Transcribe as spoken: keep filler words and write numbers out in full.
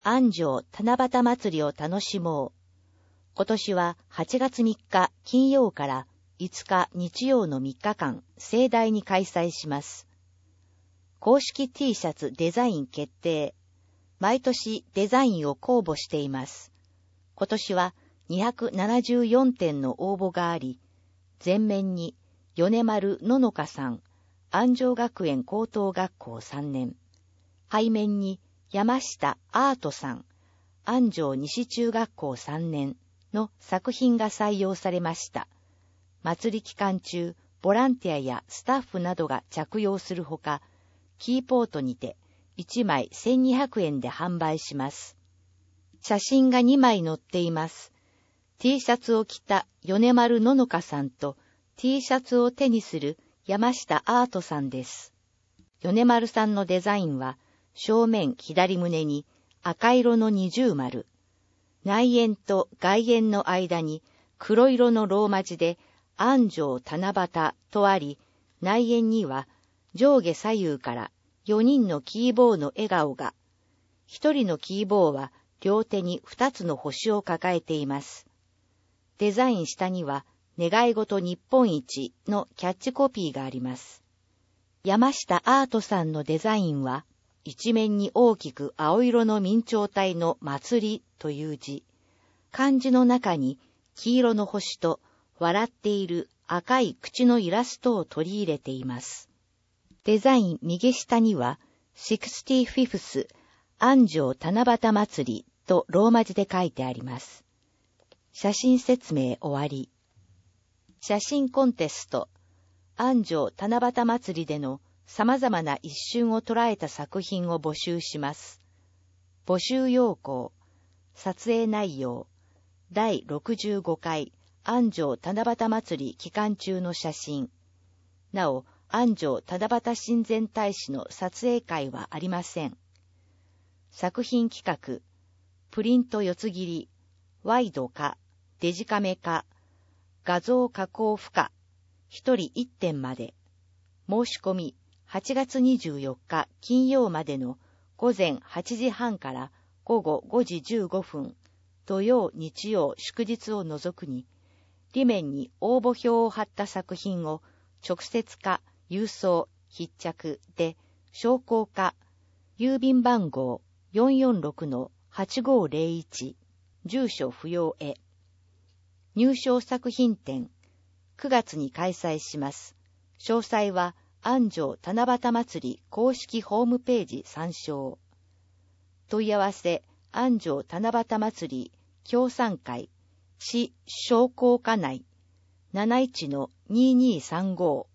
安城七夕祭りを楽しもう。今年ははちがつみっか金曜からいつか日曜のみっかかん盛大に開催します。公式 T シャツデザイン決定。毎年デザインを公募しています。今年はにひゃくななじゅうよんてんの応募があり、前面に米丸ののかさん、安城学園高等学校さんねん、背面に山下アートさん、安城西中学校さんねんの作品が採用されました。祭り期間中、ボランティアやスタッフなどが着用するほか、キーポートにていちまいせんにひゃくえんで販売します。写真がにまい載っています。T シャツを着た米丸ののかさんと T シャツを手にする山下アートさんです。米丸さんのデザインは、正面左胸に赤色の二重丸、内縁と外縁の間に黒色のローマ字で安城七夕とあり、内縁には上下左右からよにんのキーボーの笑顔が、一人のキーボーは両手に二つの星を抱えています。デザイン下には願い事日本一のキャッチコピーがあります。山下アートさんのデザインは、一面に大きく青色の明朝体の祭りという字、漢字の中に黄色の星と笑っている赤い口のイラストを取り入れています。デザイン右下には、ろくじゅうごth 安城七夕祭りとローマ字で書いてあります。写真説明終わり。写真コンテスト、安城七夕祭りでの様々な一瞬を捉えた作品を募集します。募集要項、撮影内容、だいろくじゅうごかい安城七夕祭り期間中の写真。なお、安城七夕親善大使の撮影会はありません。作品企画、プリント四つ切り、ワイド化、デジカメ化、画像加工不可、一人一点まで。申し込み、はちがつにじゅうよっか金曜までのごぜんはちじはんからごごごじじゅうごふん、土曜、日曜、祝日を除くに、裏面に応募票を貼った作品を直接か郵送、必着で商工か、郵便番号 よんよんろくのはちごぜろいち、住所不要へ。入賞作品展、くがつに開催します。詳細は安城七夕祭り公式ホームページ参照。問い合わせ、安城七夕祭り協賛会、市商工課内 なないちのにーにーさんご